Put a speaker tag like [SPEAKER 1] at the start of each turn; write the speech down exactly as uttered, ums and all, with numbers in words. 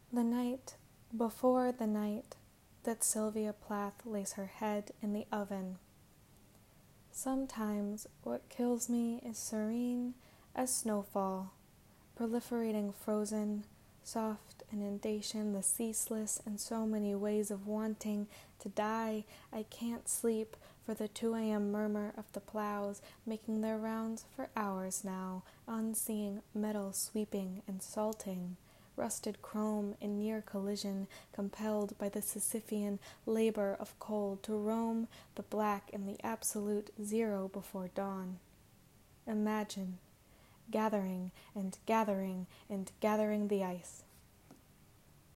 [SPEAKER 1] The night before the night that Sylvia Plath lays her head in the oven. Sometimes what kills me is serene as snowfall, proliferating frozen, soft inundation, the ceaseless and so many ways of wanting to die. I can't sleep for the two a.m. murmur of the plows making their rounds for hours now, unseeing metal sweeping and salting, rusted chrome in near collision, compelled by the Sisyphean labor of cold to roam the black in the absolute zero before dawn. Imagine gathering and gathering and gathering the ice,